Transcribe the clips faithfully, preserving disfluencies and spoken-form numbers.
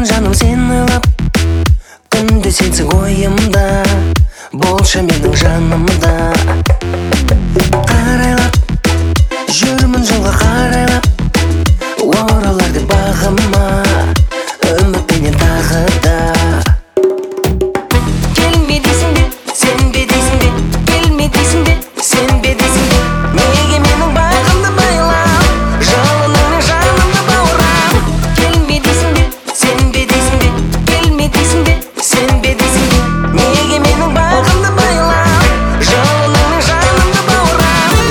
Жүрмін жаным сен ойлап, күнде сенсің ойымда, болшы менің жанымда. Қарайлап, жүрмін жолға қарайлап, оралар деп бағыма, үмітпенен тағы да. Келме дейсің бе, сенбе дейсің бе, келме дейсің бе, сенбе дейсің бе, неге менің бағымды байлап, жалыныңмен жанымды баурап. Келме дейсің бе, сенбе дейсің бе, келме дейсің бе, сенбе дейсің бе, неге менің бағымды байлап, жалыныңмен жанымды баурап.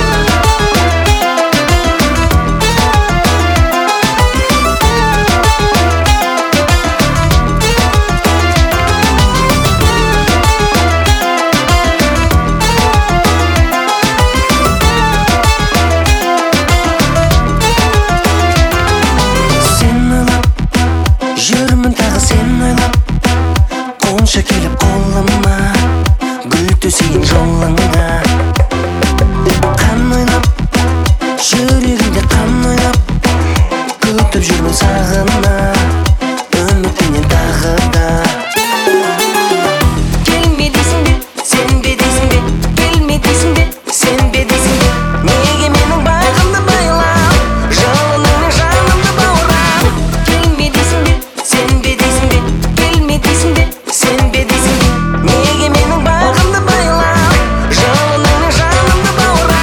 Жүрмін тағы сен ойлап, қонша келіп қолыма, гүл төсейін жолыңа. Қан ойнап, жүрегімде қан ойнап, күтіп жүрмін сағына, үмітпенен тағы да. Келме дейсің бе, сенбе дейсің бе, келме дейсің бе, сенбе дейсің бе, неге менің бағымды байлап, жалыныңмен жанымды баурап. Келме дейсің бе, сенбе дейсің бе, келме дейсің бе, сенбе дейсің бе, неге менің бағымды байлап, жалыныңмен жанымды баурап.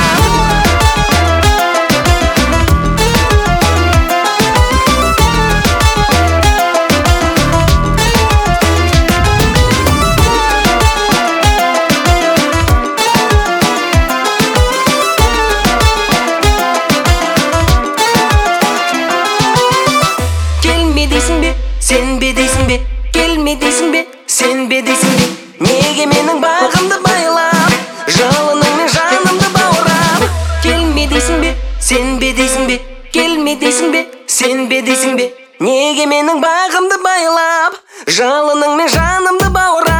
Келме дейсің бе, сенбе дейсің бе, келме дейсің бе, сенбе дейсің бе, неге менің бағымды байлап, жалыныңмен жанымды баурап. Келме дейсің бе, сенбе дейсің бе, келме дейсің бе, сенбе дейсің бе, неге менің бағымды байлап, жалыныңмен жанымды баурап.